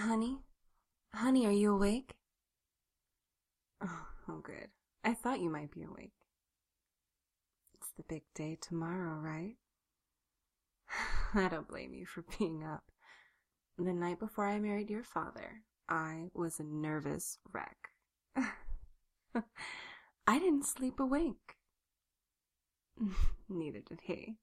Honey? Honey, are you awake? Oh, good. I thought you might be awake. It's the big day tomorrow, right? I don't blame you for being up. The night before I married your father, I was a nervous wreck. I didn't sleep a wink. Neither did he.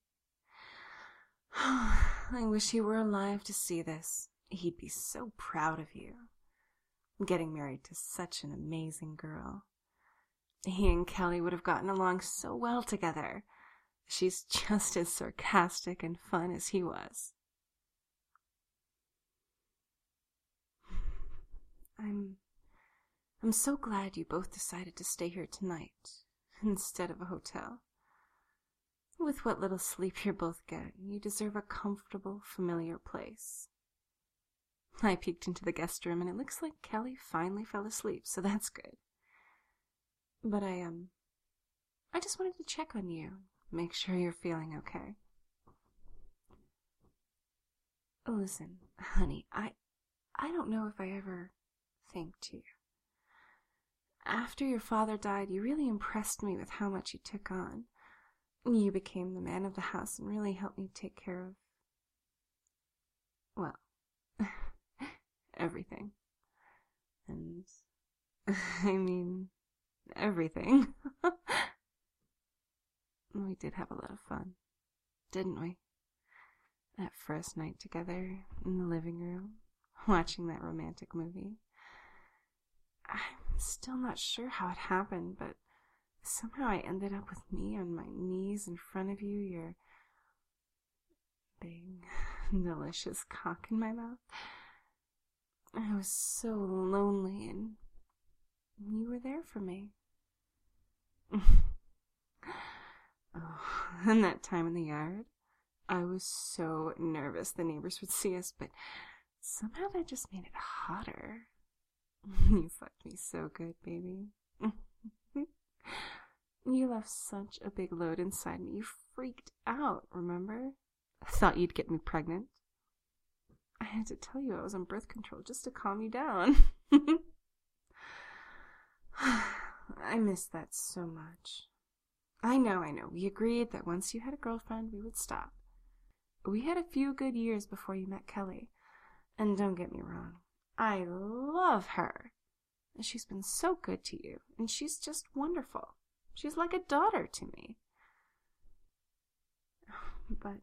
I wish he were alive to see this. He'd be so proud of you. Getting married to such an amazing girl. He and Kelly would have gotten along so well together. She's just as sarcastic and fun as he was. I'm so glad you both decided to stay here tonight instead of a hotel. With what little sleep you're both getting, you deserve a comfortable, familiar place. I peeked into the guest room and it looks like Kelly finally fell asleep, so that's good. But I just wanted to check on you, make sure you're feeling okay. Listen, honey, I don't know if I ever thanked you. After your father died, you really impressed me with how much you took on. You became the man of the house and really helped me take care of, well, everything. And, I mean, everything. We did have a lot of fun, didn't we? That first night together in the living room, watching that romantic movie. I'm still not sure how it happened, but somehow I ended up with me on my knees in front of you, your big, delicious cock in my mouth. I was so lonely, and you were there for me. Oh, and that time in the yard, I was so nervous the neighbors would see us, but somehow that just made it hotter. You fucked me so good, baby. You left such a big load inside me. You freaked out, remember? I thought you'd get me pregnant. I had to tell you I was on birth control just to calm you down. I miss that so much. I know. We agreed that once you had a girlfriend, we would stop. We had a few good years before you met Kelly. And don't get me wrong, I love her. She's been so good to you, and she's just wonderful. She's like a daughter to me. But,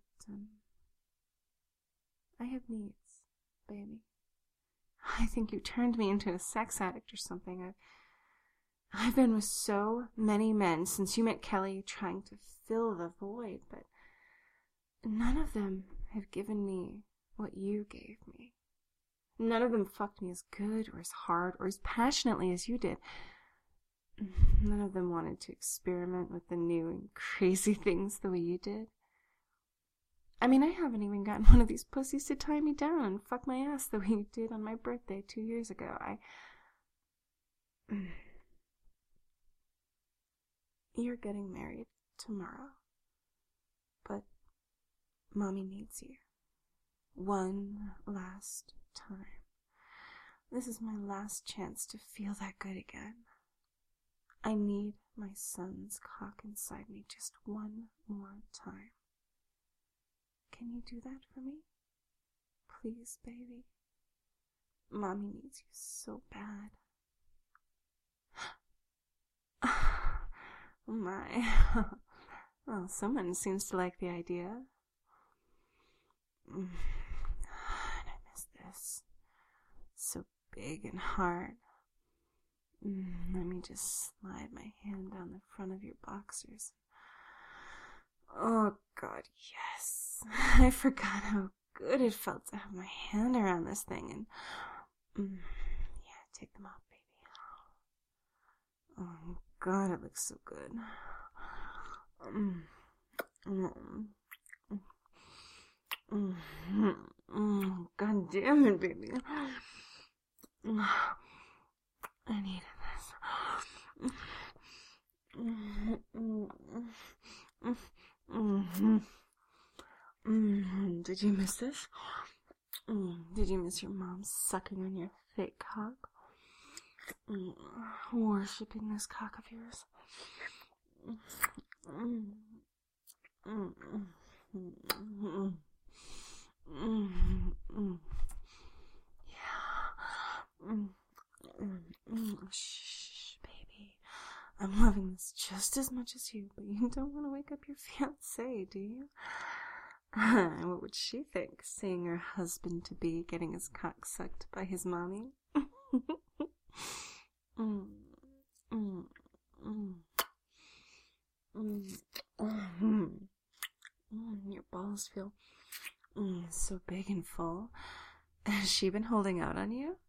I have needs, baby. I think you turned me into a sex addict or something. I've been with so many men since you met Kelly trying to fill the void, but none of them have given me what you gave me. None of them fucked me as good or as hard or as passionately as you did. None of them wanted to experiment with the new and crazy things the way you did. I mean, I haven't even gotten one of these pussies to tie me down and fuck my ass the way you did on my birthday 2 years ago. You're getting married tomorrow. But Mommy needs you. One last time. This is my last chance to feel that good again. I need my son's cock inside me just one more time. Can you do that for me? Please, baby. Mommy needs you so bad. Oh my. Well, someone seems to like the idea. I miss this. So big and hard. Let me just slide my hand down the front of your boxers. Oh, God, yes. I forgot how good it felt to have my hand around this thing and... yeah, take them off, baby. Oh, God, it looks so good. God damn it, baby. I needed this. Did you miss this? Did you miss your mom sucking on your thick cock? Worshipping this cock of yours? Shh, baby. I'm loving this just as much as you, but you don't want to wake up your fiancée, do you? What would she think, seeing her husband-to-be getting his cock sucked by his mommy? Your balls feel so big and full. Has she been holding out on you?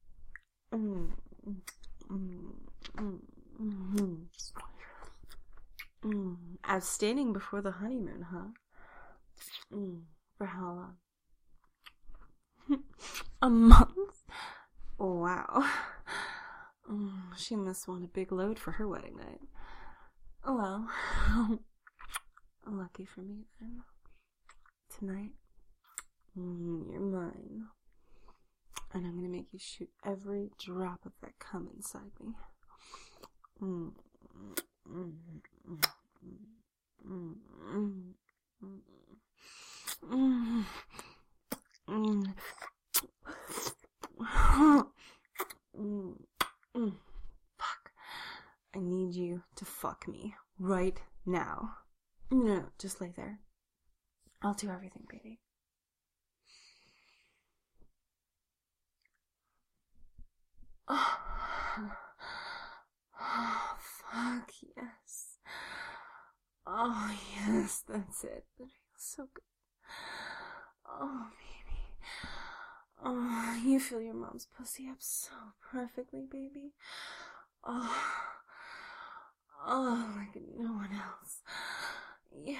Abstaining before the honeymoon, huh? For how long? A month? Wow. She must want a big load for her wedding night. Oh well. Lucky for me then. Tonight, you're mine. And I'm gonna make you shoot every drop of that cum inside me. Fuck. I need you to fuck me right now. No, just lay there. I'll do everything, baby. Oh, fuck, yes. Oh, yes, that's it. That feels so good. Oh, baby. Oh, you feel your mom's pussy up so perfectly, baby. Oh, like no one else. Yeah.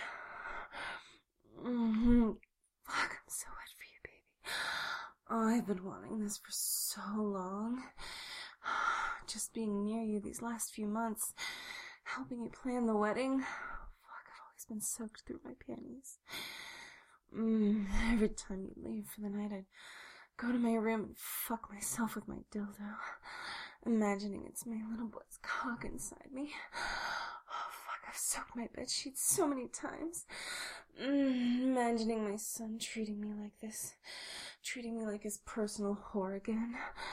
Fuck, I'm so wet for you, baby. Oh, I've been wanting this for so long. Just being near you these last few months, helping you plan the wedding. Fuck, I've always been soaked through my panties. Every time you'd leave for the night, I'd go to my room and fuck myself with my dildo, imagining it's my little boy's cock inside me. Oh, fuck, I've soaked my bedsheets so many times. Imagining my son treating me like this, treating me like his personal whore again.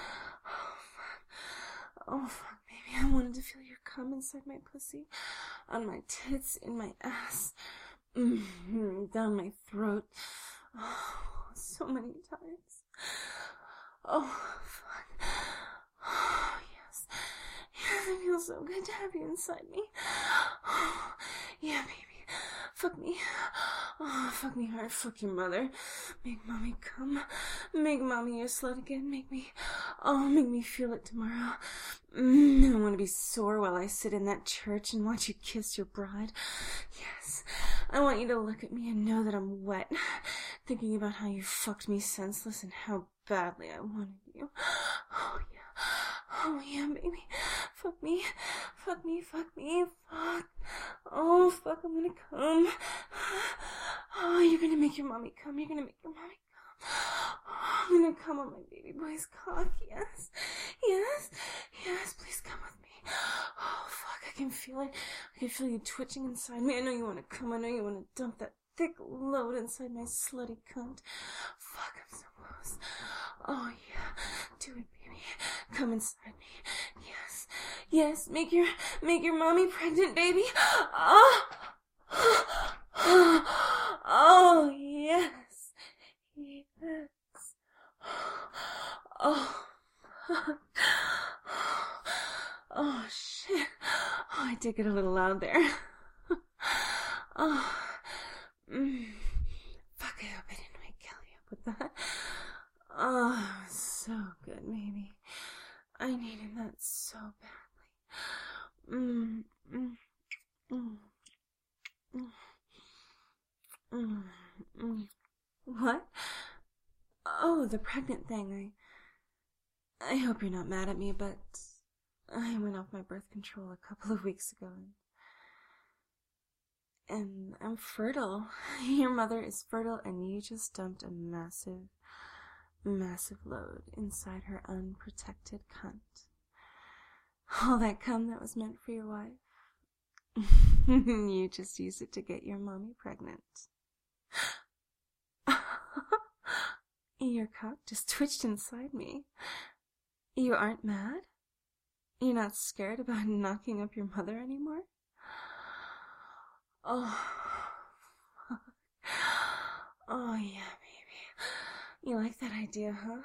Oh, fuck, baby, I wanted to feel your cum inside my pussy, on my tits, in my ass, down my throat. Oh, so many times. Oh, fuck. Oh, yes. Yes, it feels so good to have you inside me. Oh, yeah, baby. Fuck me. Oh, fuck me hard. Fuck your mother. Make mommy come. Make mommy your slut again. Make me feel it tomorrow. I want to be sore while I sit in that church and watch you kiss your bride. Yes. I want you to look at me and know that I'm wet, thinking about how you fucked me senseless and how badly I wanted you. Oh, yeah. Oh, yeah, baby. Fuck me. Fuck me. Fuck me. Fuck. Oh, fuck, I'm gonna come. Oh, you're gonna make your mommy come. You're gonna make your mommy come. Oh, I'm gonna come on my baby boy's cock. Yes. Yes. Yes, please come with me. Oh, fuck, I can feel it. I can feel you twitching inside me. I know you want to come. I know you want to dump that thick load inside my slutty cunt. Fuck, I'm so close. Oh, yeah. Do it, baby. Come inside me. Yes. Yes. Make your mommy pregnant, baby. Oh. Oh, yes. Yes. Oh. Oh, shit. Oh, I did get a little loud there. Oh. Fuck, I hope I didn't wake Kelly up with that. Oh, so good, maybe. I needed that so badly. What? Oh, the pregnant thing. I hope you're not mad at me, but I went off my birth control a couple of weeks ago, and I'm fertile. Your mother is fertile, and you just dumped a massive massive load inside her unprotected cunt. All that cum that was meant for your wife. You just used it to get your mommy pregnant. Your cock just twitched inside me. You aren't mad? You're not scared about knocking up your mother anymore? Oh, fuck. Oh, yeah, baby. You like that idea, huh?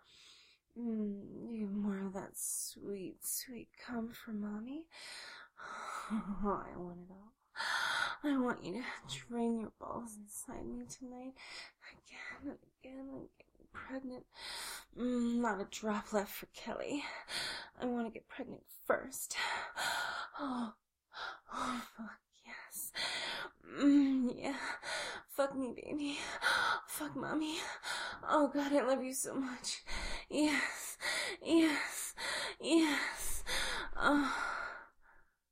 You more of that sweet, sweet cum for mommy? Oh, I want it all. I want you to drain your balls inside me tonight. Again and again and get pregnant. Not a drop left for Kelly. I want to get pregnant first. Oh, fuck yes. Yeah. Fuck me, baby. Fuck mommy. Oh, God, I love you so much. Yes. Yes. Yes. Oh.